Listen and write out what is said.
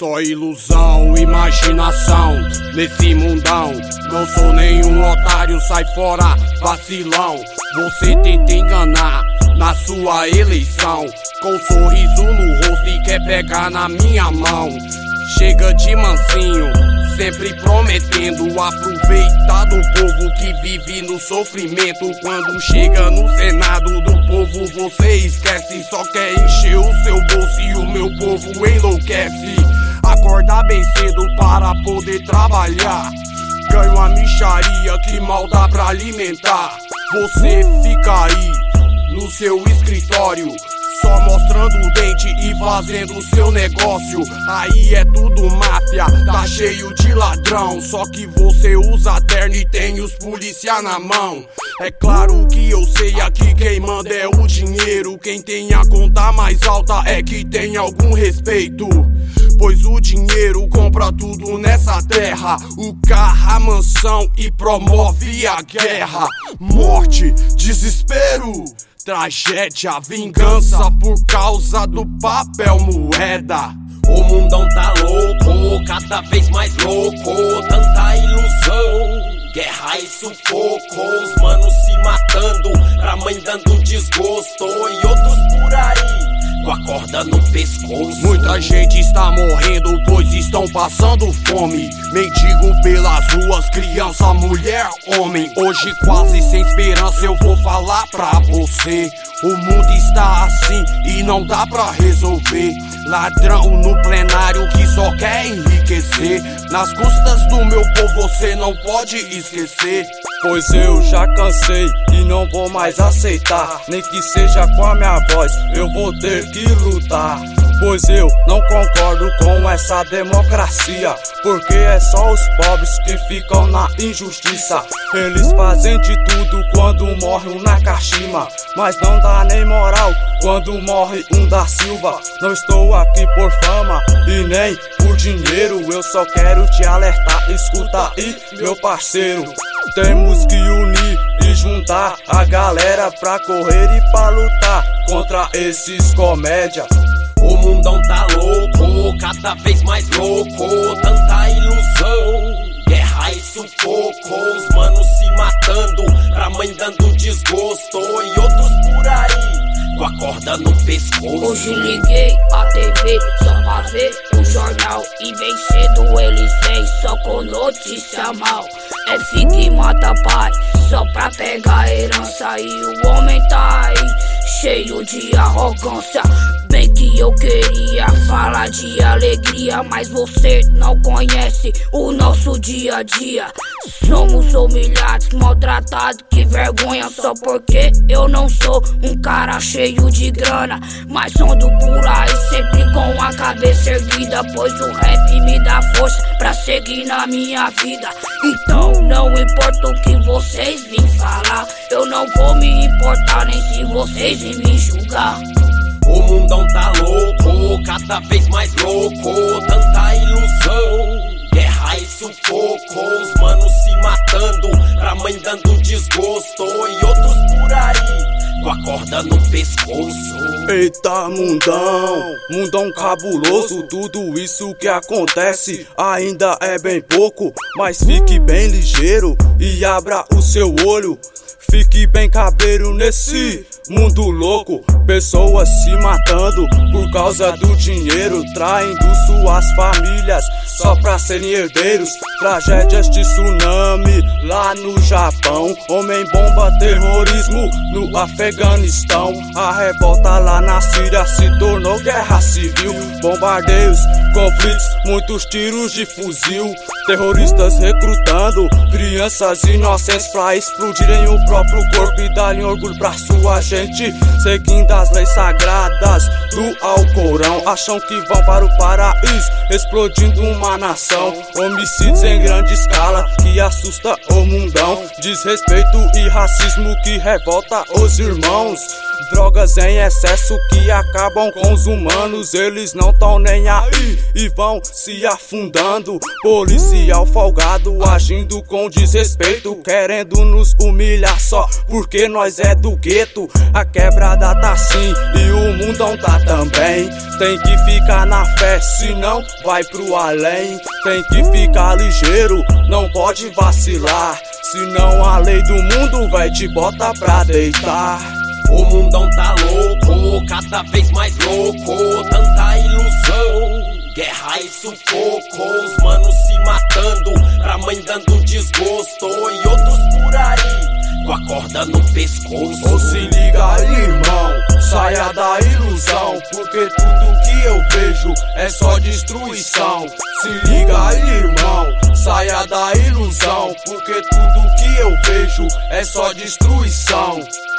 Só ilusão, imaginação, nesse mundão. Não sou nenhum otário, sai fora, vacilão. Você tenta enganar na sua eleição, com um sorriso no rosto e quer pegar na minha mão. Chega de mansinho, sempre prometendo aproveitar do povo que vive no sofrimento. Quando chega no Senado do povo, você esquece, só quer encher o seu bolso e o meu povo enlouquece. Acordar bem cedo para poder trabalhar, ganho a mixaria que mal dá pra alimentar. Você fica aí no seu escritório, só mostrando o dente e fazendo seu negócio. Aí é tudo máfia, tá cheio de ladrão. Só que você usa terno e tem os polícia na mão. É claro que eu sei aqui quem manda é o dinheiro. Quem tem a conta mais alta é que tem algum respeito, pois o dinheiro compra tudo nessa terra. O carro, a mansão e promove a guerra. Morte, desespero, tragédia, vingança por causa do papel moeda. O mundão tá louco, cada vez mais louco. Tanta ilusão, guerra e sufoco. Os manos se matando, pra mãe dando desgosto. E outros por aí com a corda no pescoço. Muita gente está morrendo, pois estão passando fome. Mendigo pelas ruas, criança, mulher, homem. Hoje quase sem esperança eu vou falar pra você. O mundo está assim e não dá pra resolver. Ladrão no plenário que só quer enriquecer. Nas custas do meu povo você não pode esquecer. Pois eu já cansei e não vou mais aceitar. Nem que seja com a minha voz, eu vou ter que lutar. Pois eu não concordo com essa democracia, porque é só os pobres que ficam na injustiça. Eles fazem de tudo quando morre um Nakashima, mas não dá nem moral quando morre um da Silva. Não estou aqui por fama e nem por dinheiro, eu só quero te alertar, escuta aí meu parceiro. Temos que unir e juntar a galera pra correr e pra lutar contra esses comédia. O mundão tá louco, cada vez mais louco. Tanta ilusão, guerra e sufoco. Os manos se matando, pra mãe dando desgosto. E outros por aí com a corda no pescoço. Hoje liguei a TV só pra ver o jornal, e bem cedo eles vêm só com notícia mal. É fica e mata pai, só pra pegar a herança. E o homem tá aí, cheio de arrogância. Bem que eu queria falar de alegria, mas você não conhece o nosso dia a dia. Somos humilhados, maltratados, que vergonha. Só porque eu não sou um cara cheio de grana, mas ando por aí sempre com a cabeça erguida, pois o rap me dá força pra seguir na minha vida. Então não importa o que vocês vêm falar, eu não vou me importar nem se vocês vêm me julgar. O mundão tá louco, cada vez mais louco. Tanta ilusão, guerra e sufoco. Os manos se matando, pra mãe dando desgosto. E outros por aí com a corda no pescoço. Eita mundão cabuloso. Tudo isso que acontece ainda é bem pouco, mas fique bem ligeiro e abra o seu olho. Fique bem cabreiro nesse mundo louco. Pessoas se matando por causa do dinheiro, traindo suas famílias só pra serem herdeiros. Tragédias de tsunami lá no Japão, homem-bomba, terrorismo no Afeganistão. A revolta lá na Síria se tornou guerra civil. Bombardeios, conflitos, muitos tiros de fuzil. Terroristas recrutando crianças inocentes pra explodirem o próprio corpo e darem orgulho pra sua gente, seguindo as leis sagradas do Alcorão. Acham que vão para o paraíso, explodindo uma nação. Homicídios em grande escala que assusta o mundão. Desrespeito e racismo que revolta os irmãos. Drogas em excesso que acabam com os humanos. Eles não tão nem aí e vão se afundando. Policial folgado agindo com desrespeito, querendo nos humilhar só porque nós é do gueto. A quebrada tá sim e o mundão tá também. Tem que ficar na fé, senão vai pro além. Tem que ficar ligeiro, não pode vacilar, senão a lei do mundo vai te botar pra deitar. O mundão tá louco, cada vez mais louco, tanta ilusão, guerra e sufoco, os manos se matando, pra mãe dando desgosto, e outros por aí, com a corda no pescoço. Ou se liga aí, irmão, saia da ilusão, porque tudo que eu vejo é só destruição. Se liga aí, irmão, saia da ilusão, porque tudo que eu vejo é só destruição.